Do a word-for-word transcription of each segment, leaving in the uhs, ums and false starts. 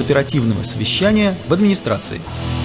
оперативного совещания в администрации.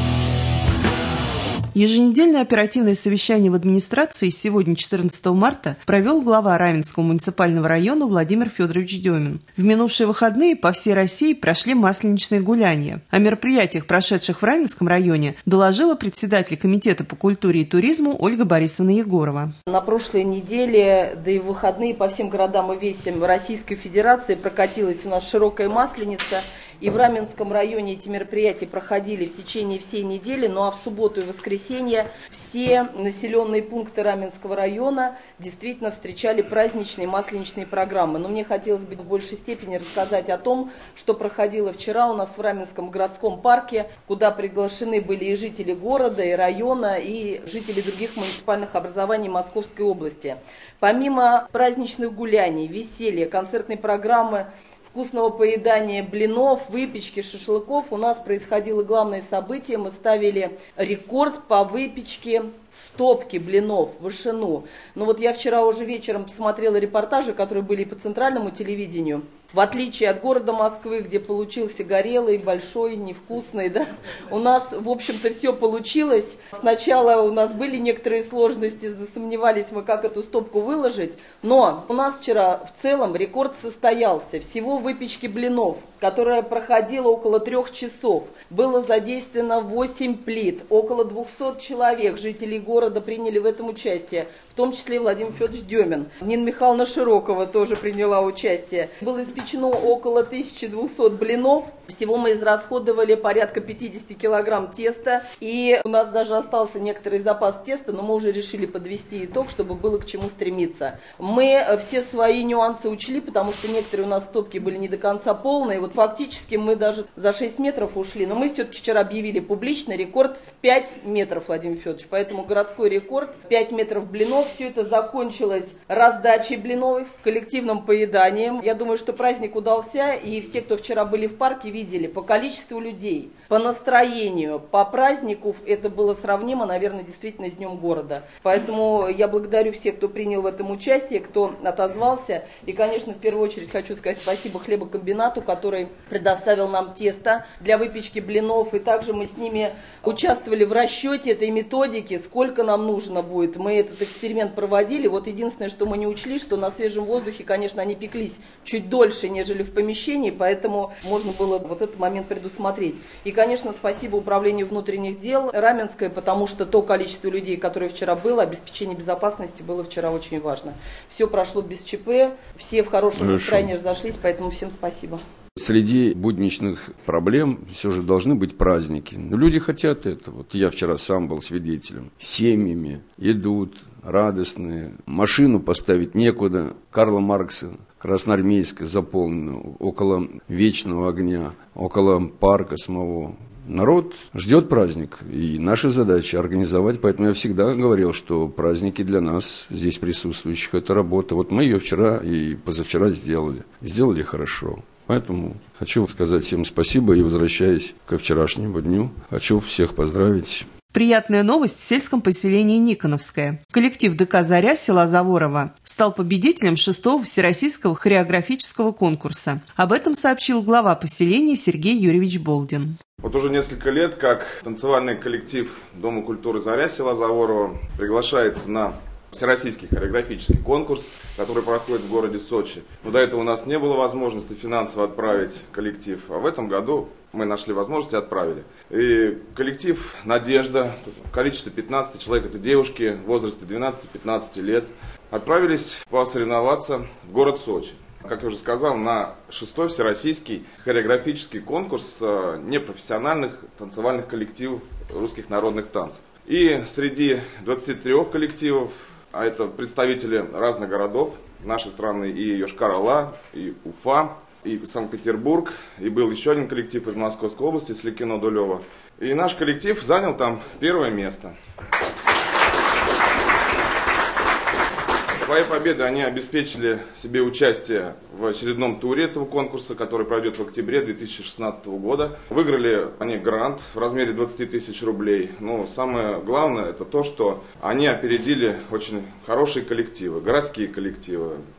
Еженедельное оперативное совещание в администрации сегодня, четырнадцатого марта, провел глава Раменского муниципального района Владимир Федорович Демин. В минувшие выходные по всей России прошли масленичные гуляния. О мероприятиях, прошедших в Раменском районе, доложила председатель Комитета по культуре и туризму Ольга Борисовна Егорова. На прошлой неделе, да и в выходные по всем городам и весям Российской Федерации прокатилась у нас широкая масленица. И в Раменском районе эти мероприятия проходили в течение всей недели, ну а в субботу и воскресенье все населенные пункты Раменского района действительно встречали праздничные масленичные программы. Но мне хотелось бы в большей степени рассказать о том, что проходило вчера у нас в Раменском городском парке, куда приглашены были и жители города, и района, и жители других муниципальных образований Московской области. Помимо праздничных гуляний, веселья, концертной программы, вкусного поедания блинов, выпечки, шашлыков, у нас происходило главное событие. Мы ставили рекорд по выпечке стопки блинов в вышину. Но вот я вчера уже вечером посмотрела репортажи, которые были по центральному телевидению. В отличие от города Москвы, где получился горелый, большой, невкусный, да, у нас, в общем-то, все получилось. Сначала у нас были некоторые сложности, засомневались мы, как эту стопку выложить, но у нас вчера в целом рекорд состоялся. Всего выпечки блинов, которая проходила около трех часов, было задействовано восемь плит, около двухсот человек, жителей города, приняли в этом участие, в том числе Владимир Федорович Демин. Нина Михайловна Широкова тоже приняла участие. Было испечено около тысячи двухсот блинов. Всего мы израсходовали порядка пятидесяти килограмм теста. И у нас даже остался некоторый запас теста, но мы уже решили подвести итог, чтобы было к чему стремиться. Мы все свои нюансы учли, потому что некоторые у нас стопки были не до конца полные. Вот фактически мы даже за шесть метров ушли, но мы все-таки вчера объявили публично рекорд в пять метров, Владимир Федорович. Поэтому городской рекорд пять метров блинов. Все это закончилось раздачей блинов, коллективным поеданием. Я думаю, что праздник удался, и все, кто вчера были в парке, видели по количеству людей, по настроению, по празднику, это было сравнимо, наверное, действительно с Днем города. Поэтому я благодарю всех, кто принял в этом участие, кто отозвался. И, конечно, в первую очередь хочу сказать спасибо хлебокомбинату, который предоставил нам тесто для выпечки блинов. И также мы с ними участвовали в расчете этой методики, сколько нам нужно будет. Мы этот эксперимент проводили. Вот единственное, что мы не учли, что на свежем воздухе, конечно, они пеклись чуть дольше, нежели в помещении, поэтому можно было вот этот момент предусмотреть. И, конечно, спасибо Управлению внутренних дел Раменской, потому что то количество людей, которое вчера было, обеспечение безопасности было вчера очень важно. Все прошло без ЧП, все в хорошем настроении разошлись, поэтому всем спасибо. Среди будничных проблем все же должны быть праздники. Но люди хотят это. Вот я вчера сам был свидетелем. Семьями идут, радостные. Машину поставить некуда. Карла Маркса, Красноармейская, заполнена. Около Вечного огня, около парка самого. Народ ждет праздник, и наша задача организовать, поэтому я всегда говорил, что праздники для нас, здесь присутствующих, это работа. Вот мы ее вчера и позавчера сделали. Сделали хорошо. Поэтому хочу сказать всем спасибо и, возвращаясь ко вчерашнему дню, хочу всех поздравить. Приятная новость в сельском поселении Никоновское. Коллектив ДК «Заря» села Заворова стал победителем шестого всероссийского хореографического конкурса. Об этом сообщил глава поселения Сергей Юрьевич Болдин. Вот уже несколько лет, как танцевальный коллектив Дома культуры «Заря» села Заворова приглашается на всероссийский хореографический конкурс, который проходит в городе Сочи. Но до этого у нас не было возможности финансово отправить коллектив, а в этом году мы нашли возможность и отправили. И коллектив «Надежда», количество пятнадцать человек, это девушки в возрасте двенадцати-пятнадцати лет, отправились посоревноваться в город Сочи. Как я уже сказал, на шестой всероссийский хореографический конкурс непрофессиональных танцевальных коллективов русских народных танцев. И среди двадцати трёх коллективов, а это представители разных городов нашей страны, и Йошкар-Ола, и Уфа, и Санкт-Петербург, и был еще один коллектив из Московской области, Сликино Дулево. И наш коллектив занял там первое место. Своей победой они обеспечили себе участие в очередном туре этого конкурса, который пройдет в октябре две тысячи шестнадцатого года. Выиграли они грант в размере двадцати тысяч рублей. Но самое главное это то, что они опередили очень хорошие коллективы, городские коллективы,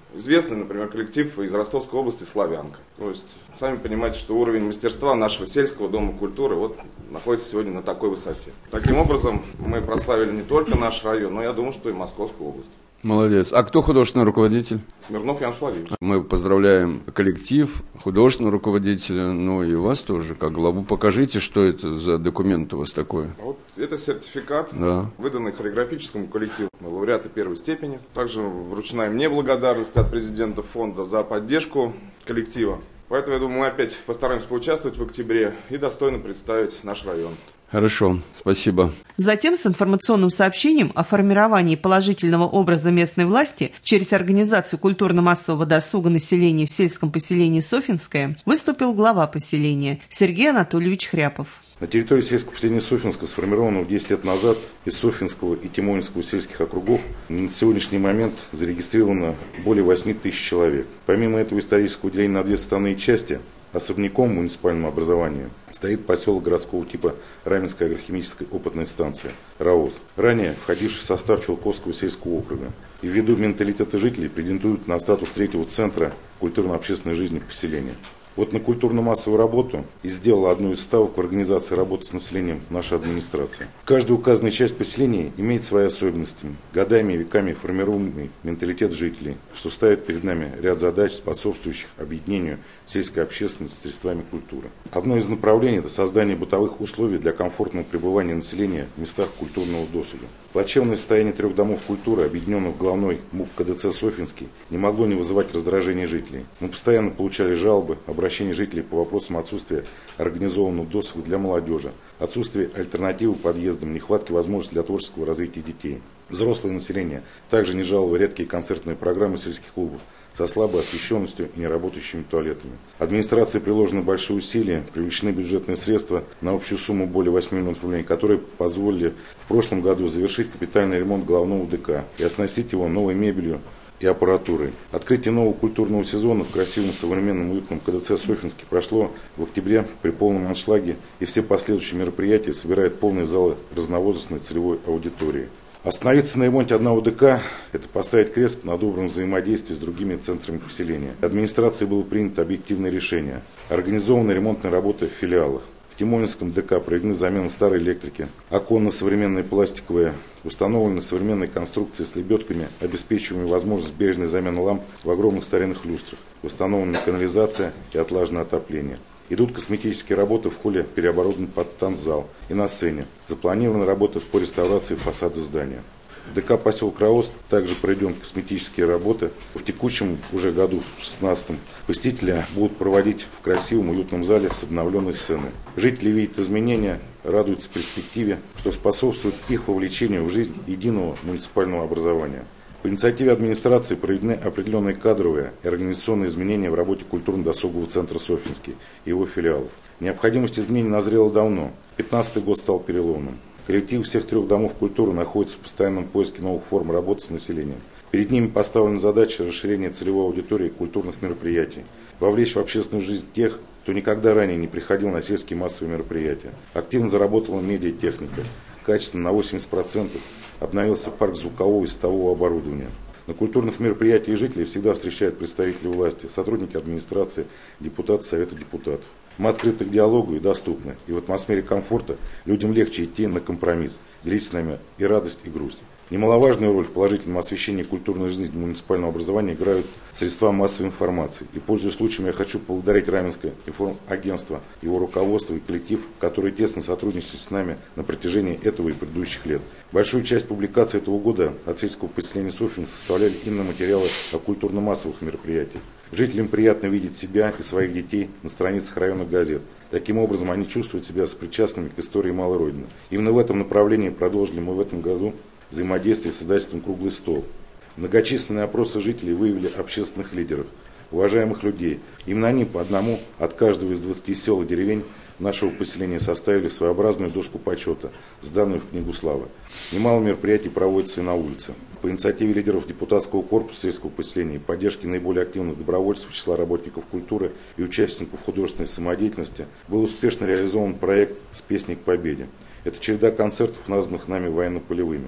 известный, например, коллектив из Ростовской области «Славянка». То есть, сами понимаете, что уровень мастерства нашего сельского дома культуры вот находится сегодня на такой высоте. Таким образом, мы прославили не только наш район, но я думаю, что и Московскую область. Молодец. А кто художественный руководитель? Смирнов Ян Владимирович. Мы поздравляем коллектив, художественного руководителя, ну и вас тоже, как главу. Покажите, что это за документ у вас такой. Вот это сертификат, да. выданный хореографическому коллективу, лауреаты первой степени. Также вручена мне благодарность от президента фонда за поддержку коллектива. Поэтому, я думаю, мы опять постараемся поучаствовать в октябре и достойно представить наш район. Хорошо, спасибо. Затем с информационным сообщением о формировании положительного образа местной власти через организацию культурно-массового досуга населения в сельском поселении Софьинское выступил глава поселения Сергей Анатольевич Хряпов. На территории сельского поселения Софьинска, сформированного десять лет назад из Софьинского и Тимонинского сельских округов, на сегодняшний момент зарегистрировано более восьми тысяч человек. Помимо этого исторического деления на две составные части, особняком муниципального образования стоит поселок городского типа Раменская агрохимическая опытная станция РАОС, ранее входивший в состав Чулковского сельского округа. И ввиду менталитета жителей претендует на статус третьего центра культурно-общественной жизни поселения. Вот на культурно-массовую работу и сделала одну из ставок в организации работы с населением наша администрация. Каждая указанная часть поселения имеет свои особенности, годами и веками формируемый менталитет жителей, что ставит перед нами ряд задач, способствующих объединению сельской общественности средствами культуры. Одно из направлений – это создание бытовых условий для комфортного пребывания населения в местах культурного досуга. Плачевное состояние трех домов культуры, объединенных в главной МУП КДЦ «Софьинский», не могло не вызывать раздражения жителей. Мы постоянно получали жалобы, обращения жителей по вопросам отсутствия организованного досуга для молодежи, отсутствия альтернативы подъездам, нехватки возможностей для творческого развития детей. Взрослое население также не жаловало редкие концертные программы сельских клубов со слабой освещенностью и неработающими туалетами. Администрации приложены большие усилия, привлечены бюджетные средства на общую сумму более восьми миллионов рублей, которые позволили в прошлом году завершить капитальный ремонт главного ДК и оснастить его новой мебелью и аппаратурой. Открытие нового культурного сезона в красивом, современном, уютном КДЦ «Софьинский» прошло в октябре при полном аншлаге, и все последующие мероприятия собирают полные залы разновозрастной целевой аудитории. Остановиться на ремонте одного ДК – это поставить крест на добром взаимодействии с другими центрами поселения. Администрацией было принято объективное решение. Организованы ремонтные работы в филиалах. В Тимонинском ДК проведены замены старой электрики, окна современные пластиковые, установлены современные конструкции с лебедками, обеспечивающими возможность бережной замены ламп в огромных старинных люстрах, установлена канализация и отлаженное отопление. Идут косметические работы в холле, переоборудован под танцзал, и на сцене. Запланированы работы по реставрации фасада здания. В ДК поселок РАОС также проведен косметические работы. В текущем уже году, в две тысячи шестнадцатом, посетители будут проводить в красивом уютном зале с обновленной сценой. Жители видят изменения, радуются перспективе, что способствует их вовлечению в жизнь единого муниципального образования. По инициативе администрации проведены определенные кадровые и организационные изменения в работе культурно-досугового центра «Софьинский» и его филиалов. Необходимость изменений назрела давно. две тысячи пятнадцатый год стал переломным. Коллектив всех трех домов культуры находится в постоянном поиске новых форм работы с населением. Перед ними поставлена задача расширения целевой аудитории культурных мероприятий, вовлечь в общественную жизнь тех, кто никогда ранее не приходил на сельские массовые мероприятия. Активно заработала медиатехника. Качественно на восемьдесят процентов обновился парк звукового и светового оборудования. На культурных мероприятиях жителей всегда встречают представители власти, сотрудники администрации, депутаты Совета депутатов. Мы открыты к диалогу и доступны. И в атмосфере комфорта людям легче идти на компромисс, делить с нами и радость, и грусть. Немаловажную роль в положительном освещении культурной жизни муниципального образования играют средства массовой информации. И, пользуясь случаем, я хочу поблагодарить Раменское информагентство, его руководство и коллектив, которые тесно сотрудничали с нами на протяжении этого и предыдущих лет. Большую часть публикаций этого года от сельского поселения Софьинска составляли именно материалы о культурно-массовых мероприятиях. Жителям приятно видеть себя и своих детей на страницах районных газет. Таким образом, они чувствуют себя сопричастными к истории малой Родины. Именно в этом направлении продолжили мы в этом году взаимодействие с издательством «Круглый стол». Многочисленные опросы жителей выявили общественных лидеров, уважаемых людей. Именно они по одному от каждого из двадцати сел и деревень нашего поселения составили своеобразную доску почета, сданную в Книгу славы. Немало мероприятий проводится и на улице. По инициативе лидеров депутатского корпуса сельского поселения и поддержки наиболее активных добровольцев, числа работников культуры и участников художественной самодеятельности был успешно реализован проект «С песней к победе». Это череда концертов, названных нами военно-полевыми.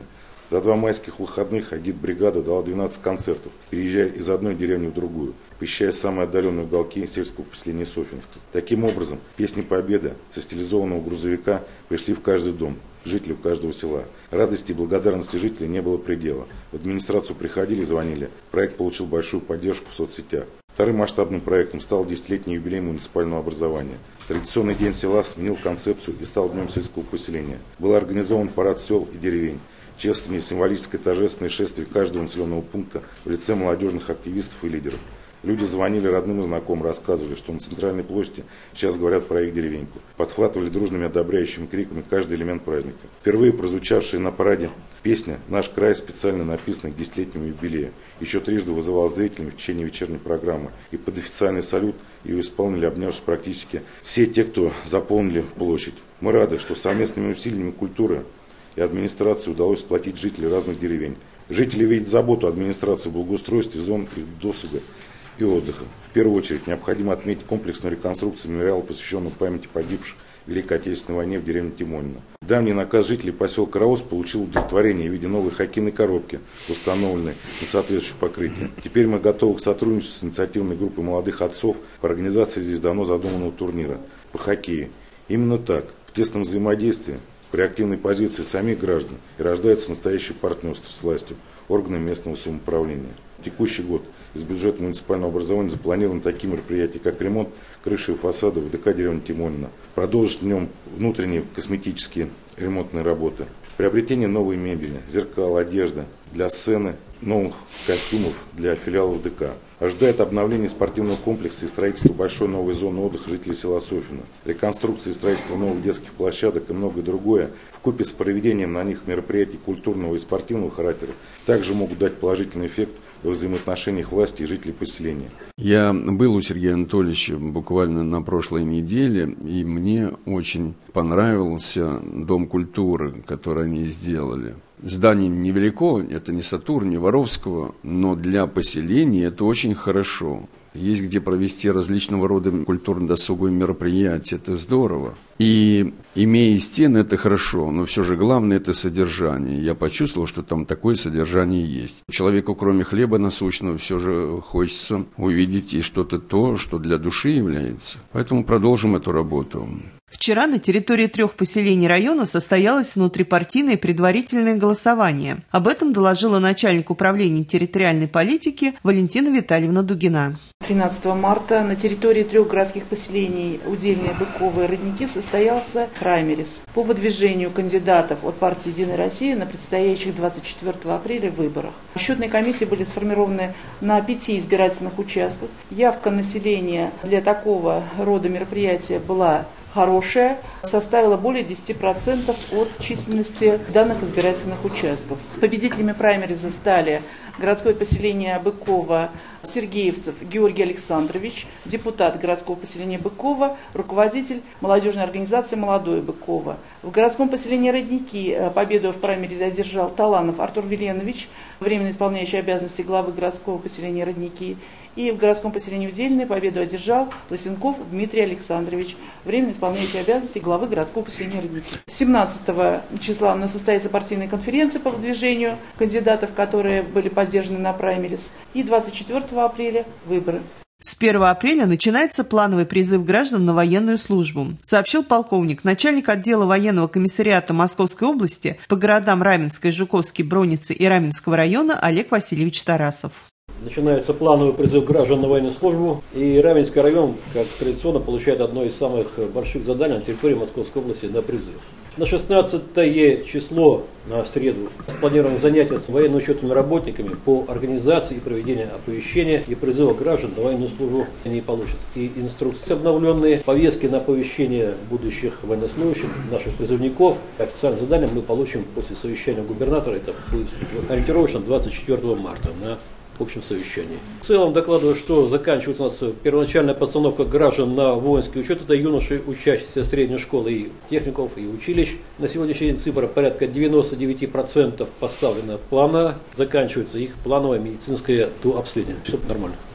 За два майских выходных агитбригада дала двенадцать концертов, переезжая из одной деревни в другую, посещая самые отдаленные уголки сельского поселения Софьинска. Таким образом, песни победы со стилизованного грузовика пришли в каждый дом, жителю каждого села. Радости и благодарности жителей не было предела. В администрацию приходили и звонили. Проект получил большую поддержку в соцсетях. Вторым масштабным проектом стал десятилетний юбилей муниципального образования. Традиционный день села сменил концепцию и стал днем сельского поселения. Был организован парад сел и деревень, чествование, символическое торжественное шествие каждого населенного пункта в лице молодежных активистов и лидеров. Люди звонили родным и знакомым, рассказывали, что на центральной площади сейчас говорят про их деревеньку. Подхватывали дружными одобряющими криками каждый элемент праздника. Впервые прозвучавшая на параде песня «Наш край» специально написана к десятилетнему юбилею. Еще трижды вызывала зрителей в течение вечерней программы. И под официальный салют ее исполнили, обнявшись практически все те, кто заполнили площадь. Мы рады, что совместными усилиями культуры и администрации удалось сплотить жителей разных деревень. Жители видят заботу администрации в благоустройстве зон досуга и отдыха. В первую очередь необходимо отметить комплексную реконструкцию мемориала, посвященную памяти погибших в Великой Отечественной войне в деревне Тимонино. Давний наказ жителей поселка Раус получил удовлетворение в виде новой хоккейной коробки, установленной на соответствующее покрытие. Теперь мы готовы к сотрудничеству с инициативной группой молодых отцов по организации здесь давно задуманного турнира по хоккею. Именно так, в тесном взаимодействии, при активной позиции самих граждан и рождается настоящее партнерство с властью, органами местного самоуправления. В текущий год из бюджета муниципального образования запланированы такие мероприятия, как ремонт крыши и фасада в ДК деревни Тимонино, продолжить в нем внутренние косметические ремонтные работы, приобретение новой мебели, зеркал, одежда для сцены, новых костюмов для филиалов ДК. Ожидает обновление спортивного комплекса и строительство большой новой зоны отдыха жителей села Софьино, реконструкция и строительство новых детских площадок и многое другое, вкупе с проведением на них мероприятий культурного и спортивного характера, также могут дать положительный эффект в взаимоотношениях власти и жителей поселения. Я был у Сергея Анатольевича буквально на прошлой неделе, и мне очень понравился Дом культуры, который они сделали. Здание невелико, это не Сатурн, не Воровского, но для поселения это очень хорошо. Есть где провести различного рода культурно-досуговые мероприятия, это здорово. И имея стены, это хорошо, но все же главное это содержание. Я почувствовал, что там такое содержание есть. Человеку, кроме хлеба насущного, все же хочется увидеть и что-то то, что для души является. Поэтому продолжим эту работу. Вчера на территории трех поселений района состоялось внутрипартийное предварительное голосование. Об этом доложила начальник управления территориальной политики Валентина Витальевна Дугина. тринадцатого марта на территории трех городских поселений Удельные, Быково и Родники состоялся праймерис по выдвижению кандидатов от партии «Единая Россия» на предстоящих двадцать четвёртого апреля выборах. Счетные комиссии были сформированы на пяти избирательных участках. Явка населения для такого рода мероприятия была хорошая, составила более десяти процентов от численности данных избирательных участков. Победителями праймериза стали городское поселение Быково Сергеевцев Георгий Александрович, депутат городского поселения Быково, руководитель молодежной организации «Молодое Быково». В городском поселении Родники победу в праймеризе одержал Таланов Артур Веленович, временно исполняющий обязанности главы городского поселения Родники. И в городском поселении Удельное победу одержал Лысенков Дмитрий Александрович, временно исполняющий обязанности главы городского поселения Родники. семнадцатого числа у нас состоится партийная конференция по выдвижению кандидатов, которые были поддержаны на праймерис. И двадцать четвёртого апреля выборы. С первого апреля начинается плановый призыв граждан на военную службу, сообщил полковник, начальник отдела военного комиссариата Московской области по городам Раменской, Жуковский, Броницы и Раменского района Олег Васильевич Тарасов. Начинается плановый призыв граждан на военную службу, и Раменский район, как традиционно, получает одно из самых больших заданий на территории Московской области на призыв. На шестнадцатое число, на среду, спланированы занятия с военно-учетными работниками по организации и проведению оповещения и призыва граждан на военную службу. Они получат и инструкции обновленные, повестки на оповещение будущих военнослужащих, наших призывников. Официальное задание мы получим после совещания губернатора, это будет ориентировочно двадцать четвёртого марта на в общем совещании. В целом докладываю, что заканчивается у нас первоначальная постановка граждан на воинский учет. Это юноши, учащиеся средней школы и техников, и училищ. На сегодняшний день цифра порядка девяносто девять процентов поставлена плана. Заканчивается их плановое медицинское дообследование. Все нормально.